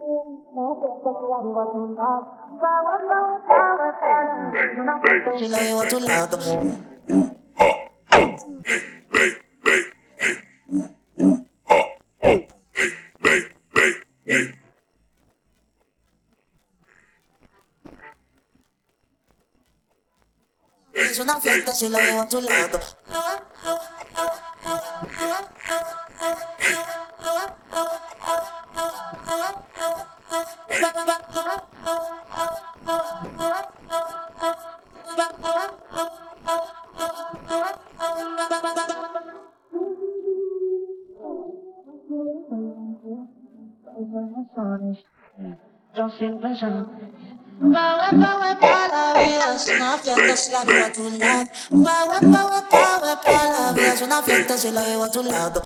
Si lo llevo a tu lado. Es una fiesta si lo llevo a tu lado. Yo sin pensar. Baue pa' la vida, es una fiesta si la llevo a tu lado. Baue pa' la vida, es una fiesta si la llevo a tu lado.